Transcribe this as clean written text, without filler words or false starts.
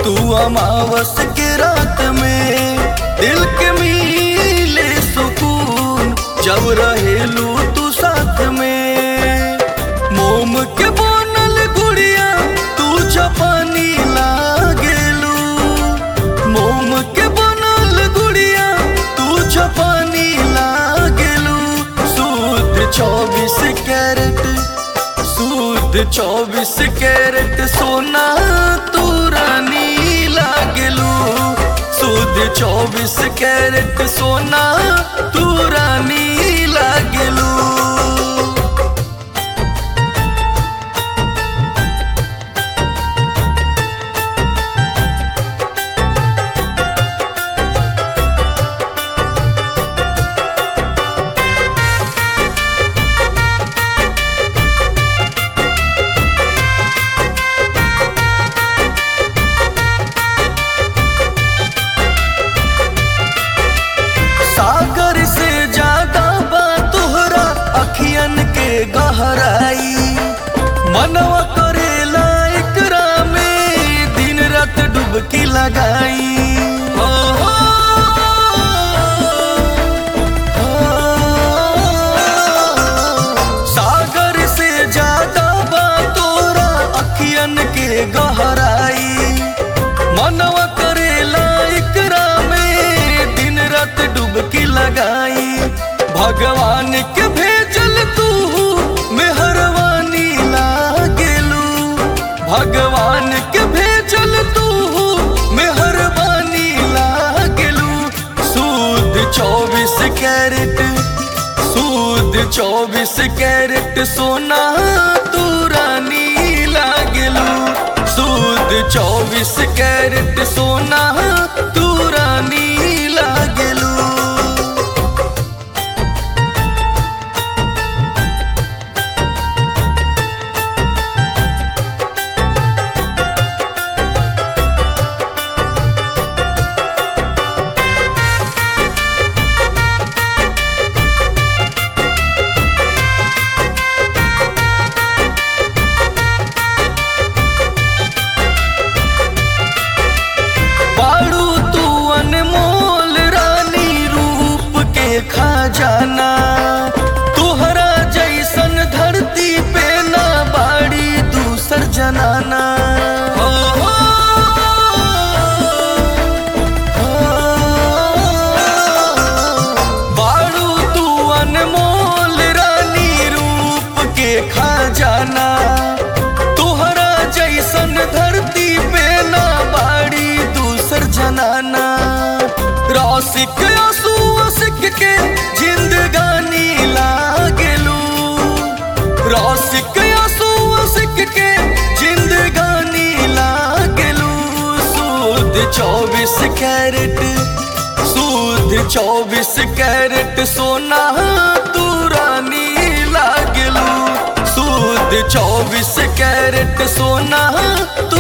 तू अमावस के रात में दिल के मिले सुकून जब रहेलू तू साथ में। मोम के बनल गुड़िया तू जापानी लागेलू, मोम के बनल गुड़िया तू जापानी लागेलू। शुद्ध 24 कैरेट, शुद्ध 24 कैरेट सोना तू रानी लागेलू, शुद्ध 24 कैरेट सोना तू रानी लागेलू। सागर से ज्यादा बा तोहरा अखियन के गहराई, मनवा करेला एकरा में दिन रात डुबकी लगाई। हो, हो, सागर से ज्यादा बा तोहरा अखियन के गहराई, मनवा करेला एकरा में दिन रात डुबकी लगाई। भगवान के भेजल तू मेहरबानी लागेलू, भगवान के भेजल तू मेहरबानी लागेलू। शुद्ध 24 कैरेट, शुद्ध 24 कैरेट सोना तू रानी लागेलू, शुद्ध 24 कैरेट सोना तू रानी लागेलू। बाड़ू तू अनमोल रानी रूप के खजाना, तुहरा जैसन धरती पे ना बाड़ी दूसर जनाना। हो, हो, बाड़ू तू अनमोल रानी रूप के खजाना, तुहरा जैसन धरती पे ना बाड़ी दूसर जनाना। रौसिक आंसू सिक के जिंदगानी लागेलू, रौसिक आंसू सिक के जिंदगानी लागेलू। शुद्ध 24 कैरेट, शुद्ध 24 कैरेट सोना तू रानी लागेलू, शुद्ध 24 कैरेट सोना तू